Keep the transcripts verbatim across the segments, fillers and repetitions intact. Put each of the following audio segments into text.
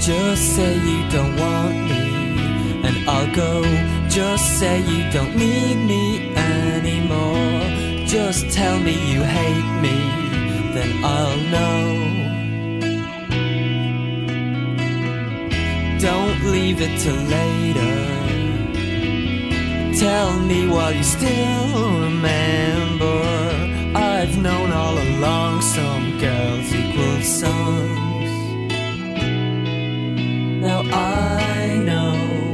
Just say you don't want me, and I'll go. Just say you don't need me anymore. Just tell me you hate me, then I'll know. Don't leave it till later. Tell me while you still remember. I've known all along some girls equal sons. Now I know.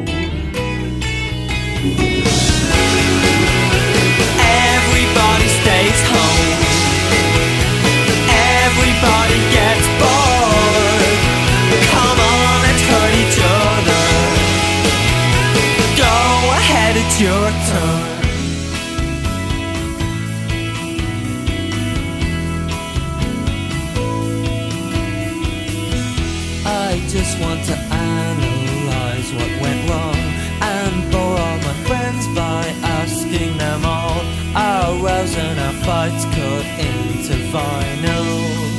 Everybody stays home. Everybody gets bored. Come on, let's hurt each other. Go ahead, it's your turn. I just want to analyze what went wrong and bore all my friends by asking them all. Our rows and our fights cut into vinyl.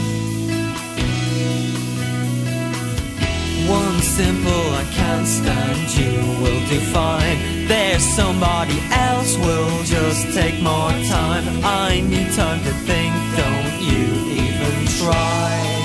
One simple I can't stand you will do fine. There's somebody else will just take more time. I need time to think, don't you even try.